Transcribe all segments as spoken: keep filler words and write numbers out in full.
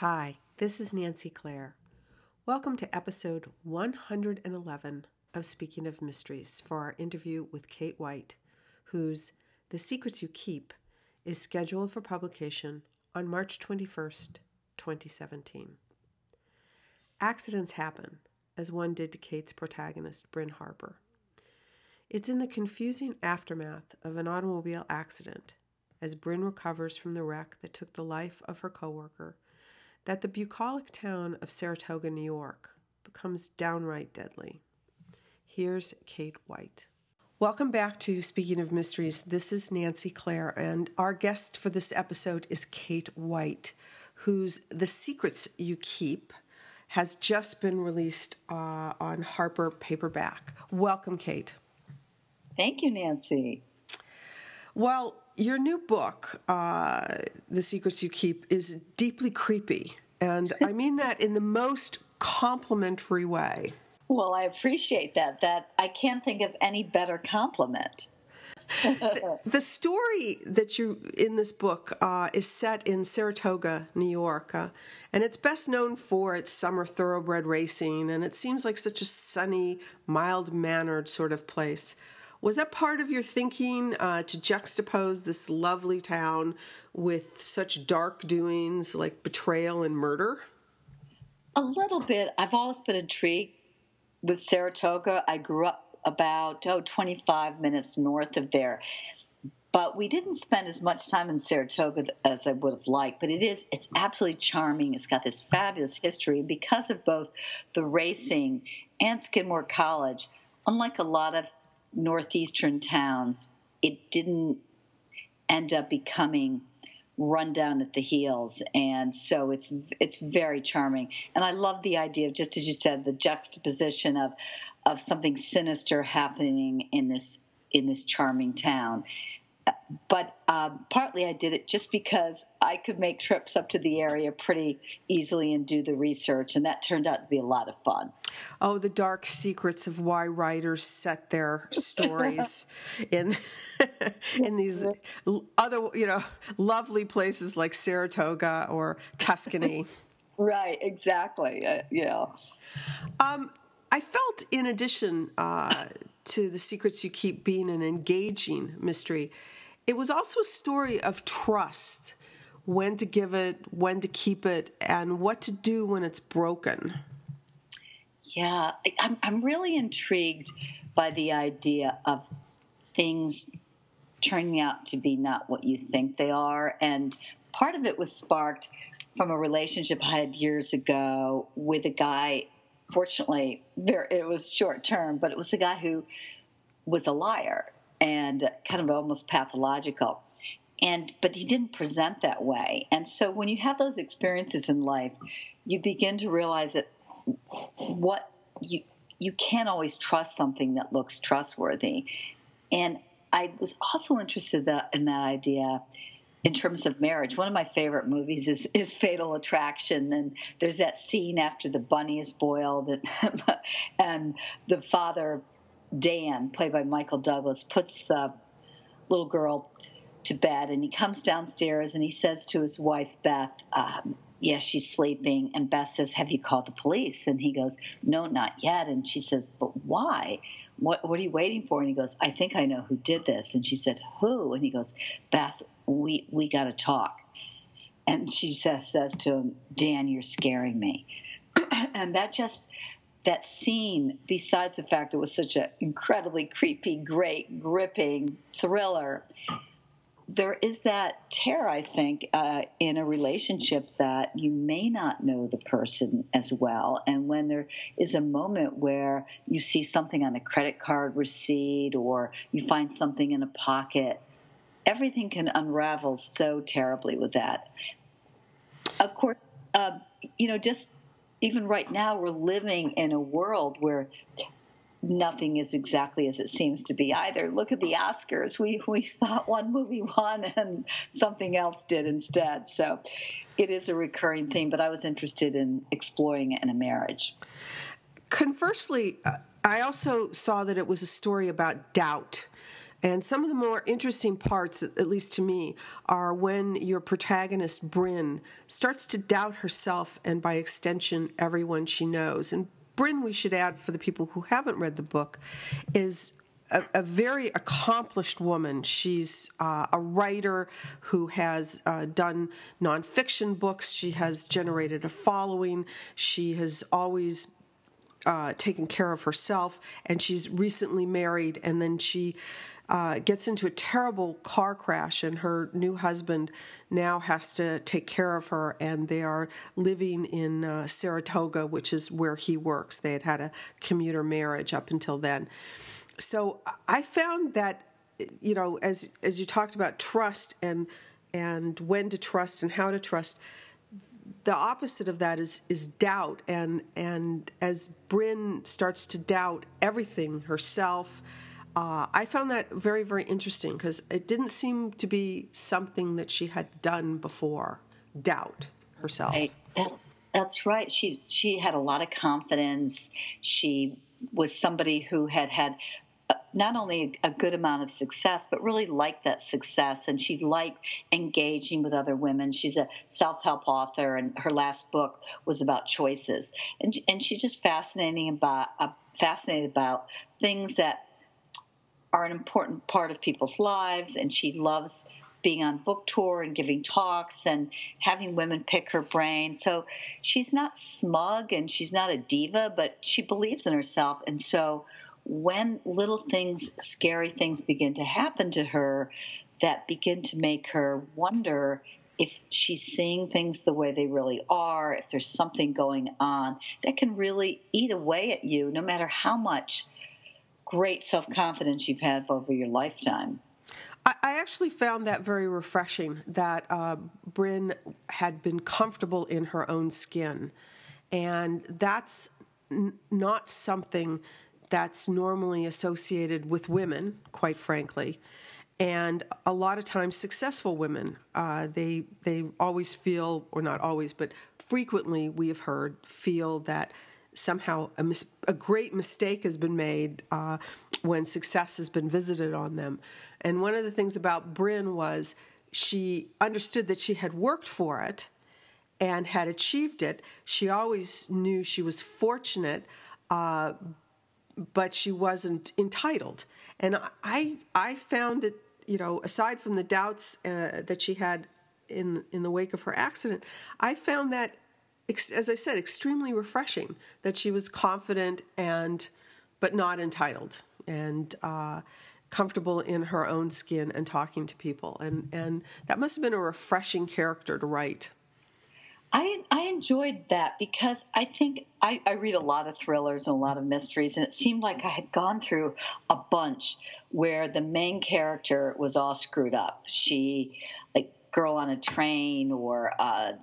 Hi, this is Nancy Clare. Welcome to episode one hundred eleven of Speaking of Mysteries for our interview with Kate White, whose The Secrets You Keep is scheduled for publication on March twenty-first, twenty seventeen. Accidents happen, as one did to Kate's protagonist, Bryn Harper. It's in the confusing aftermath of an automobile accident, as Bryn recovers from the wreck that took the life of her coworker, that the bucolic town of Saratoga, New York, becomes downright deadly. Here's Kate White. Welcome back to Speaking of Mysteries. This is Nancy Clare, and our guest for this episode is Kate White, whose The Secrets You Keep has just been released uh, on Harper paperback. Welcome, Kate. Thank you, Nancy. Well, your new book, uh, The Secrets You Keep, is deeply creepy, and I mean that in the most complimentary way. Well, I appreciate that. That I can't think of any better compliment. the, the story that you in this book uh, is set in Saratoga, New York, uh, and it's best known for its summer thoroughbred racing, and it seems like such a sunny, mild-mannered sort of place. Was that part of your thinking uh, to juxtapose this lovely town with such dark doings like betrayal and murder? A little bit. I've always been intrigued with Saratoga. I grew up about, oh, twenty-five minutes north of there. But we didn't spend as much time in Saratoga as I would have liked. But it is, it's absolutely charming. It's got this fabulous history. Because of both the racing and Skidmore College, unlike a lot of northeastern towns, it didn't end up becoming run down at the heels, and so it's it's very charming. And I love the idea of, just as you said, the juxtaposition of of something sinister happening in this in this charming town. But uh, partly I did it just because I could make trips up to the area pretty easily and do the research, and that turned out to be a lot of fun. Oh, the dark secrets of why writers set their stories in in these other, you know, lovely places like Saratoga or Tuscany. Right, exactly. Uh, you know. Um, I felt, in addition uh, to The Secrets You Keep being an engaging mystery, it was also a story of trust, when to give it, when to keep it, and what to do when it's broken. Yeah, I'm I'm really intrigued by the idea of things turning out to be not what you think they are. And part of it was sparked from a relationship I had years ago with a guy. Fortunately, there, it was short term, but it was a guy who was a liar and kind of almost pathological. And but he didn't present that way. And so when you have those experiences in life, you begin to realize that what you you can't always trust something that looks trustworthy. And I was also interested that, in that idea in terms of marriage. One of my favorite movies is, is Fatal Attraction, and there's that scene after the bunny is boiled, and, and the father, Dan, played by Michael Douglas, puts the little girl to bed, and he comes downstairs and he says to his wife, Beth, um, yeah, she's sleeping. And Beth says, have you called the police? And he goes, no, not yet. And she says, but why? What, what are you waiting for? And he goes, I think I know who did this. And she said, who? And he goes, Beth, we, we got to talk. And she says, says to him, Dan, you're scaring me. And that just, that scene, besides the fact it was such an incredibly creepy, great, gripping thriller, there is that terror, I think, uh, in a relationship that you may not know the person as well. And when there is a moment where you see something on a credit card receipt or you find something in a pocket, everything can unravel so terribly with that. Of course, uh, you know, just even right now, we're living in a world where nothing is exactly as it seems to be either. Look at the Oscars. We we thought one movie won and something else did instead. So it is a recurring theme, but I was interested in exploring it in a marriage. Conversely, uh, I also saw that it was a story about doubt. And some of the more interesting parts, at least to me, are when your protagonist, Bryn, starts to doubt herself and, by extension, everyone she knows. And Bryn, we should add for the people who haven't read the book, is a, a very accomplished woman. She's uh, a writer who has uh, done nonfiction books. She has generated a following. She has always uh, taken care of herself, and she's recently married, and then she Uh, gets into a terrible car crash, and her new husband now has to take care of her, and they are living in uh, Saratoga, which is where he works. They had had a commuter marriage up until then. So I found that, you know, as as you talked about trust and and when to trust and how to trust, the opposite of that is is doubt. And and as Bryn starts to doubt everything, herself, Uh, I found that very, very interesting because it didn't seem to be something that she had done before, doubt herself. Right. That, that's right. She she had a lot of confidence. She was somebody who had had not only a good amount of success, but really liked that success, and she liked engaging with other women. She's a self-help author, and her last book was about choices. And, and she's just fascinating about, uh, fascinated about things that are an important part of people's lives, and she loves being on book tour and giving talks and having women pick her brain. So she's not smug and she's not a diva, but she believes in herself. And so when little things, scary things begin to happen to her that begin to make her wonder if she's seeing things the way they really are, if there's something going on that can really eat away at you, no matter how much great self-confidence you've had over your lifetime. I actually found that very refreshing, that uh, Bryn had been comfortable in her own skin. And that's n- not something that's normally associated with women, quite frankly. And a lot of times successful women, uh, they they always feel, or not always, but frequently we have heard, feel that somehow a, mis- a great mistake has been made uh, when success has been visited on them. And one of the things about Bryn was she understood that she had worked for it and had achieved it. She always knew she was fortunate, uh, but she wasn't entitled. And I I found it, you know, aside from the doubts uh, that she had in in the wake of her accident, I found that, as I said, extremely refreshing, that she was confident and but not entitled, and uh, comfortable in her own skin and talking to people. And, and that must have been a refreshing character to write. I, I enjoyed that because I think I, I read a lot of thrillers and a lot of mysteries, and it seemed like I had gone through a bunch where the main character was all screwed up. She, like Girl on a Train, or uh,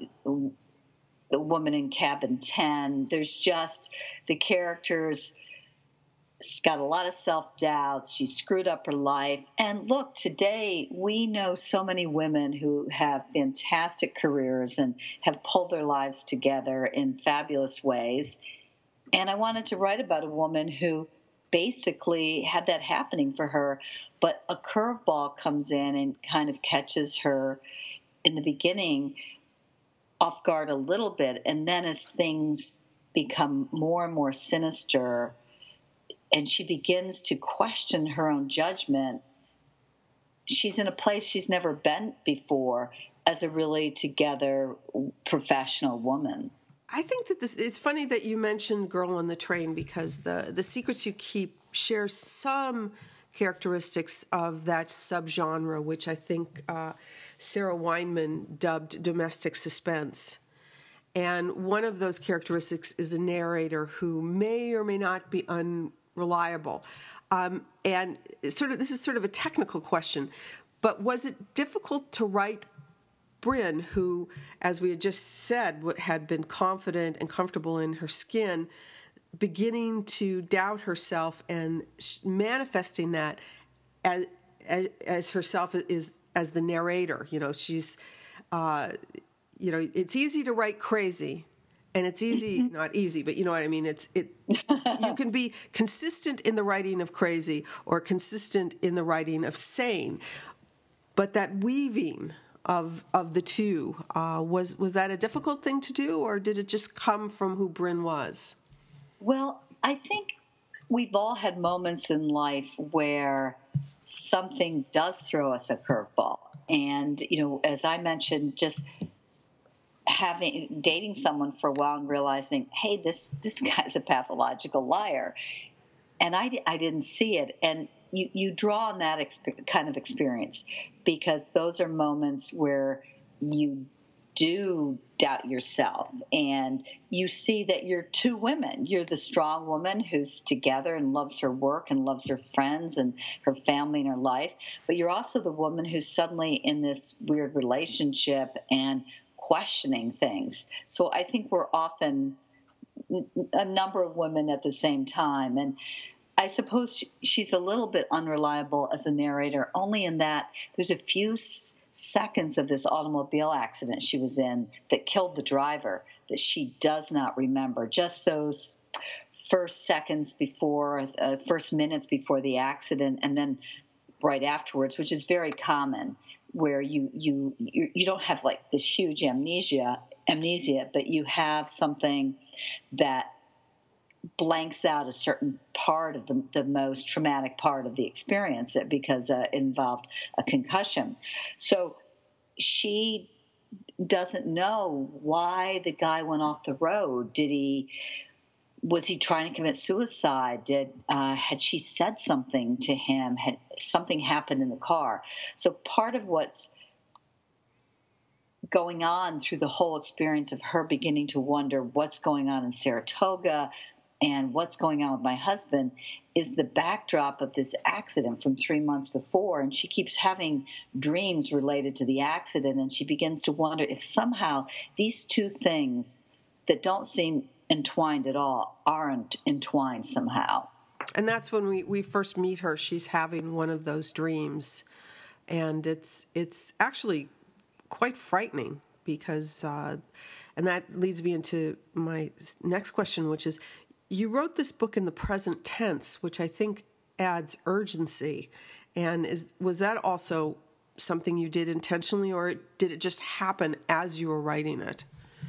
The Woman in Cabin ten. There's just the characters got a lot of self-doubt. She screwed up her life. And look, today we know so many women who have fantastic careers and have pulled their lives together in fabulous ways. And I wanted to write about a woman who basically had that happening for her, but a curveball comes in and kind of catches her in the beginning off guard a little bit. And then as things become more and more sinister, and she begins to question her own judgment, she's in a place she's never been before as a really together professional woman. I think that this, it's funny that you mentioned Girl on the Train, because the, the Secrets You Keep shares some characteristics of that subgenre, which I think uh, Sarah Weinman dubbed domestic suspense. And one of those characteristics is a narrator who may or may not be unreliable. Um, and sort of, this is sort of a technical question, but was it difficult to write Bryn, who, as we had just said, had been confident and comfortable in her skin, beginning to doubt herself and manifesting that as, as, as herself is as the narrator? You know, she's, uh, you know, it's easy to write crazy and it's easy, not easy, but you know what I mean? It's it. You can be consistent in the writing of crazy or consistent in the writing of sane, but that weaving of of the two uh, was was that a difficult thing to do, or did it just come from who Bryn was? Well, I think we've all had moments in life where something does throw us a curveball. And, you know, as I mentioned, just having dating someone for a while and realizing, hey, this this guy's a pathological liar. And I, I didn't see it. And you, you draw on that exp- kind of experience, because those are moments where you do doubt yourself, and you see that you're two women. You're the strong woman who's together and loves her work and loves her friends and her family and her life, but you're also the woman who's suddenly in this weird relationship and questioning things. So I think we're often a number of women at the same time. And I suppose she's a little bit unreliable as a narrator, only in that there's a few seconds of this automobile accident she was in that killed the driver that she does not remember. Just those first seconds before, uh, first minutes before the accident, and then right afterwards, which is very common, where you you you, you don't have like this huge amnesia, amnesia, but you have something that blanks out a certain part of the, the most traumatic part of the experience because uh, it involved a concussion. So she doesn't know why the guy went off the road. Did he, was he trying to commit suicide? Did, uh, had she said something to him? Had something happened in the car? So part of what's going on through the whole experience of her beginning to wonder what's going on in Saratoga and what's going on with my husband is the backdrop of this accident from three months before. And she keeps having dreams related to the accident. And she begins to wonder if somehow these two things that don't seem entwined at all aren't entwined somehow. And that's when we, we first meet her. She's having one of those dreams. And it's it's actually quite frightening because, uh, and that leads me into my next question, which is, you wrote this book in the present tense, which I think adds urgency. And is was that also something you did intentionally, or did it just happen as you were writing it?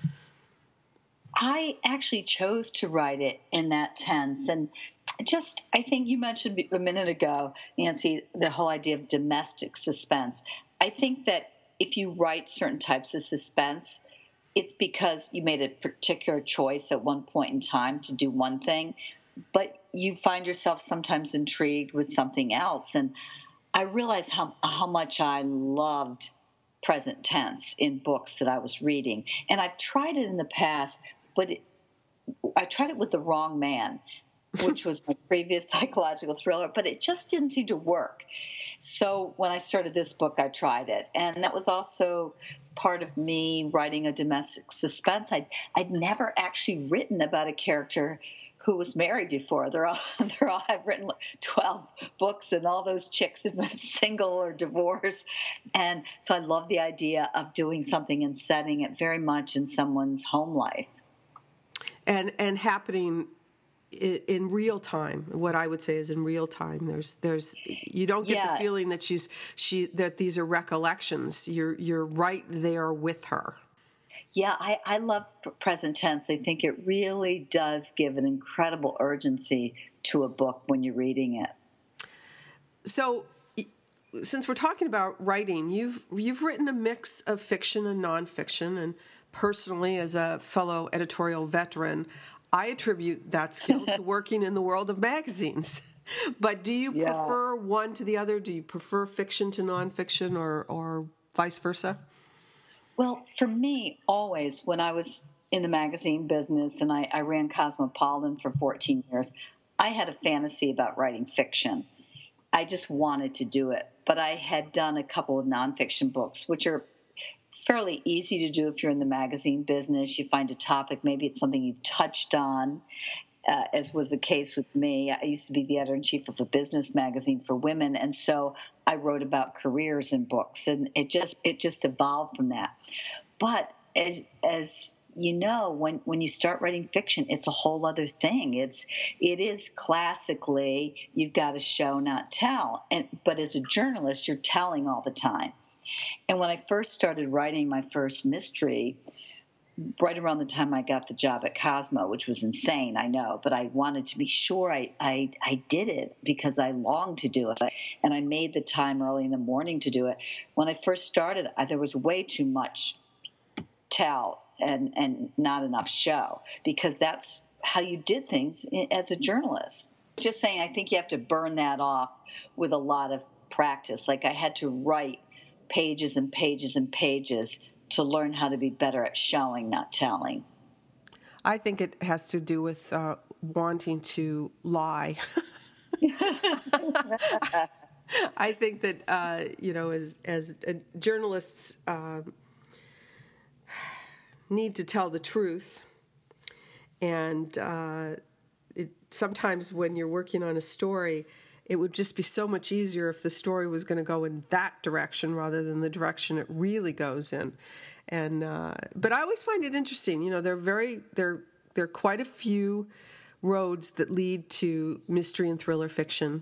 I actually chose to write it in that tense. And just, I think you mentioned a minute ago, Nancy, the whole idea of domestic suspense. I think that if you write certain types of suspense, it's because you made a particular choice at one point in time to do one thing, but you find yourself sometimes intrigued with something else. And I realized how how much I loved present tense in books that I was reading. And I've tried it in the past, but it, I tried it with The Wrong Man, which was my previous psychological thriller, but it just didn't seem to work. So when I started this book, I tried it. And that was also part of me writing a domestic suspense. I'd, I'd never actually written about a character who was married before. They're all, they're all, I've written twelve books, and all those chicks have been single or divorced. And so I love the idea of doing something and setting it very much in someone's home life. And, and happening in real time. What I would say is in real time. There's, there's, you don't get yeah. the feeling that she's, she, that these are recollections. You're, you're right there with her. Yeah, I, I love present tense. I think it really does give an incredible urgency to a book when you're reading it. So, since we're talking about writing, you've you've written a mix of fiction and nonfiction, and personally, as a fellow editorial veteran, I attribute that skill to working in the world of magazines. But do you yeah. prefer one to the other? Do you prefer fiction to nonfiction, or, or vice versa? Well, for me, always, when I was in the magazine business and I, I ran Cosmopolitan for fourteen years, I had a fantasy about writing fiction. I just wanted to do it. But I had done a couple of nonfiction books, which are fairly easy to do if you're in the magazine business. You find a topic, maybe it's something you've touched on, uh, as was the case with me. I used to be the editor-in-chief of a business magazine for women, and so I wrote about careers in books, and it just it just evolved from that. But as, as you know, when, when you start writing fiction, it's a whole other thing. It's it is classically you've got to show, not tell. And but as a journalist, you're telling all the time. And when I first started writing my first mystery, right around the time I got the job at Cosmo, which was insane, I know, but I wanted to be sure I, I, I did it because I longed to do it. And I made the time early in the morning to do it. When I first started, I, there was way too much tell and, and not enough show, because that's how you did things as a journalist. Just saying, I think you have to burn that off with a lot of practice. Like I had to write pages and pages and pages to learn how to be better at showing, not telling. I think it has to do with uh, wanting to lie. I think that, uh, you know, as, as uh, journalists uh, need to tell the truth. And uh, it, sometimes when you're working on a story, it would just be so much easier if the story was going to go in that direction rather than the direction it really goes in. And uh, but I always find it interesting. You know, there are very there there are quite a few roads that lead to mystery and thriller fiction.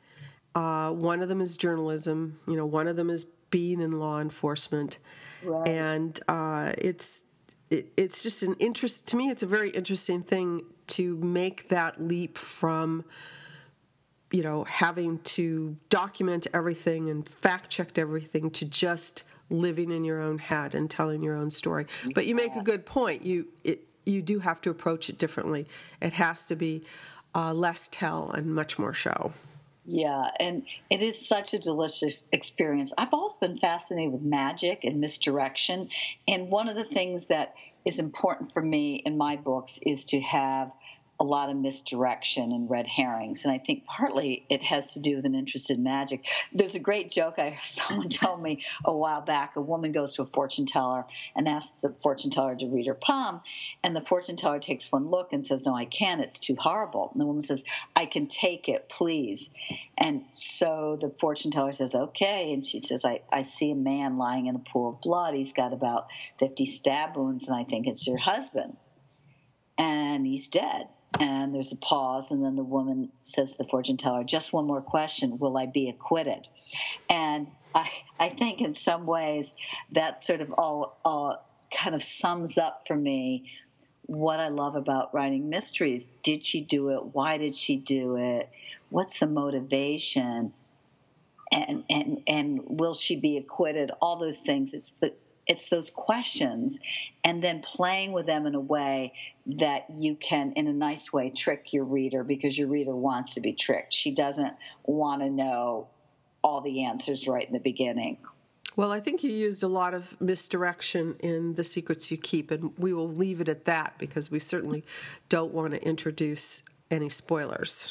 Uh, one of them is journalism. You know, one of them is being in law enforcement, right. and uh, it's it, it's just an interest to me. It's a very interesting thing to make that leap from, you know, having to document everything and fact check everything to just living in your own head and telling your own story. But you make a good point. You it, you do have to approach it differently. It has to be uh, less tell and much more show. Yeah, and it is such a delicious experience. I've always been fascinated with magic and misdirection. And one of the things that is important for me in my books is to have a lot of misdirection and red herrings. And I think partly it has to do with an interest in magic. There's a great joke I someone told me a while back. A woman goes to a fortune teller and asks the fortune teller to read her palm. And the fortune teller takes one look and says, "No, I can't. It's too horrible." And the woman says, "I can take it, please." And so the fortune teller says, "Okay." And she says, I, I see a man lying in a pool of blood. He's got about fifty stab wounds, and I think it's your husband. And he's dead. And there's a pause, and then the woman says to the fortune teller, "Just one more question. Will I be acquitted?" And I, I think in some ways that sort of all, all kind of sums up for me what I love about writing mysteries. Did she do it? Why did she do it? What's the motivation? And and and will she be acquitted? All those things. It's the It's those questions, and then playing with them in a way that you can, in a nice way, trick your reader, because your reader wants to be tricked. She doesn't want to know all the answers right in the beginning. Well, I think you used a lot of misdirection in The Secrets You Keep, and we will leave it at that because we certainly don't want to introduce any spoilers.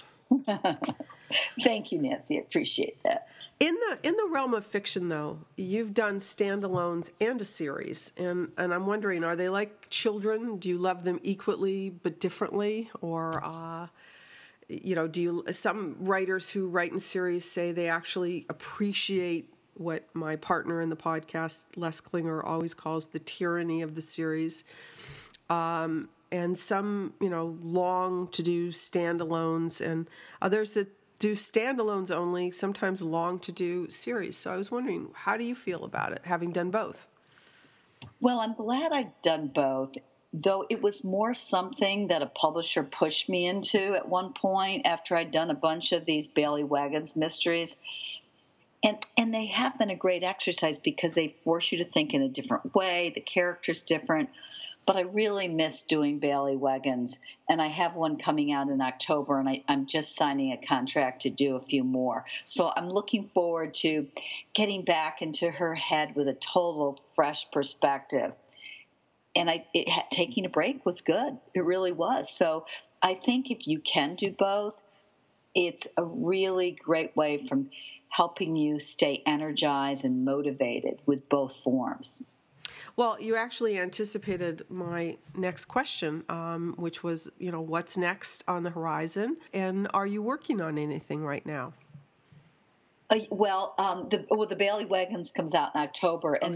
Thank you, Nancy. I appreciate that. In the in the realm of fiction, though, you've done standalones and a series, and, and I'm wondering, are they like children? Do you love them equally but differently, or uh, you know, do you? Some writers who write in series say they actually appreciate what my partner in the podcast, Les Klinger, always calls the tyranny of the series, um, and some, you know, long to do standalones, and others that do standalones only, sometimes long to do series. So I was wondering, how do you feel about it, having done both? Well, I'm glad I've done both, though it was more something that a publisher pushed me into at one point after I'd done a bunch of these Bailey Wagons mysteries. And and they have been a great exercise because they force you to think in a different way. The character's different. But I really miss doing Bailey Wagons, and I have one coming out in October, and I, I'm just signing a contract to do a few more. So I'm looking forward to getting back into her head with a total fresh perspective. And I, it, taking a break was good. It really was. So I think if you can do both, it's a really great way from helping you stay energized and motivated with both forms. Well, you actually anticipated my next question, um, which was, you know, what's next on the horizon, and are you working on anything right now? Uh, well, um, the well, the Bailey Wagons comes out in October, and that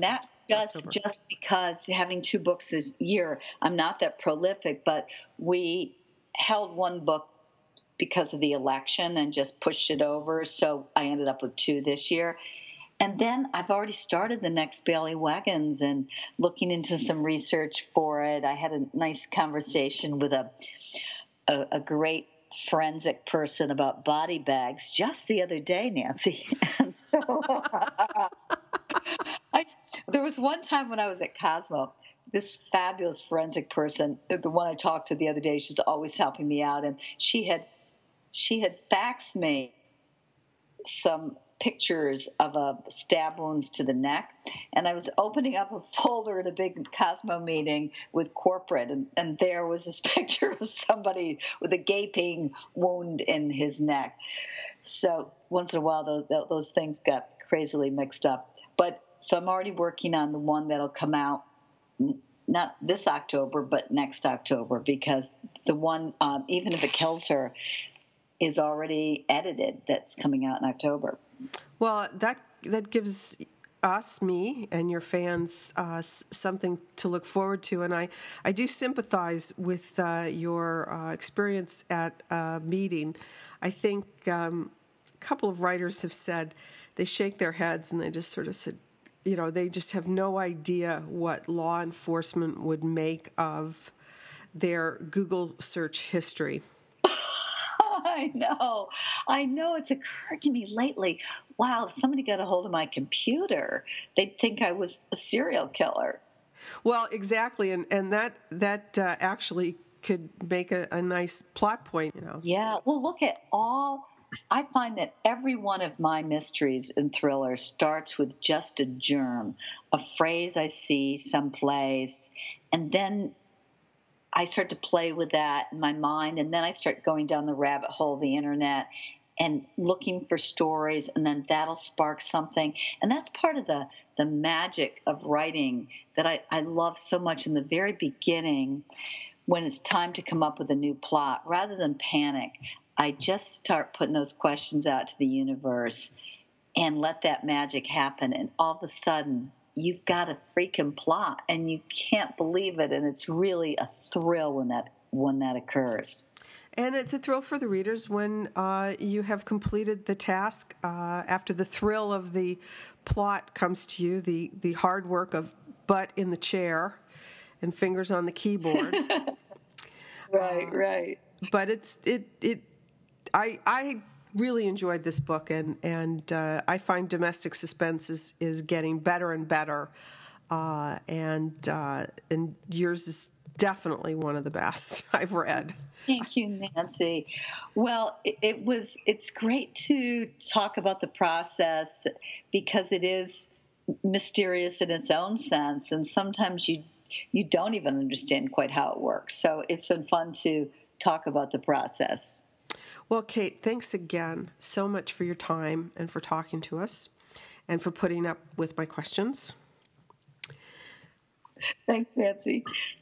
just October. just because having two books this year, I'm not that prolific, but we held one book because of the election and just pushed it over. So I ended up with two this year. And then I've already started the next Bailey Wagons and looking into some research for it. I had a nice conversation with a a, a great forensic person about body bags just the other day, Nancy. And so I, there was one time when I was at Cosmo, this fabulous forensic person, the one I talked to the other day, she's always helping me out, and she had she had faxed me some pictures of a stab wounds to the neck, and I was opening up a folder at a big Cosmo meeting with corporate, and, and there was this picture of somebody with a gaping wound in his neck. So once in a while, those those things got crazily mixed up. But so I'm already working on the one that'll come out not this October, but next October, because the one, um, even if it kills her, is already edited. That's coming out in October. Well, that that gives us, me, and your fans uh, something to look forward to. And I, I do sympathize with uh, your uh, experience at a meeting. I think um, a couple of writers have said they shake their heads and they just sort of said, you know, they just have no idea what law enforcement would make of their Google search history. I know. I know. It's occurred to me lately. Wow, if somebody got a hold of my computer, they'd think I was a serial killer. Well, exactly, and and that that uh, actually could make a, a nice plot point, you know. Yeah. Well, look at all. I find that every one of my mysteries and thrillers starts with just a germ, a phrase I see someplace, and then I start to play with that in my mind, and then I start going down the rabbit hole of the internet and looking for stories, and then that'll spark something. And that's part of the, the magic of writing that I, I love so much in the very beginning when it's time to come up with a new plot. Rather than panic, I just start putting those questions out to the universe and let that magic happen. And all of a sudden, you've got a freaking plot, and you can't believe it. And it's really a thrill when that when that occurs. And it's a thrill for the readers when uh, you have completed the task. Uh, after the thrill of the plot comes to you, the, the hard work of butt in the chair and fingers on the keyboard. Right, uh, right. But it's it it. I I really enjoyed this book, and and uh, I find domestic suspense is, is getting better and better, uh, and uh, and yours is definitely one of the best I've read. Thank you, Nancy. Well, it, it was. It's great to talk about the process because it is mysterious in its own sense, and sometimes you you don't even understand quite how it works. So it's been fun to talk about the process. Well, Kate, thanks again so much for your time and for talking to us and for putting up with my questions. Thanks, Nancy.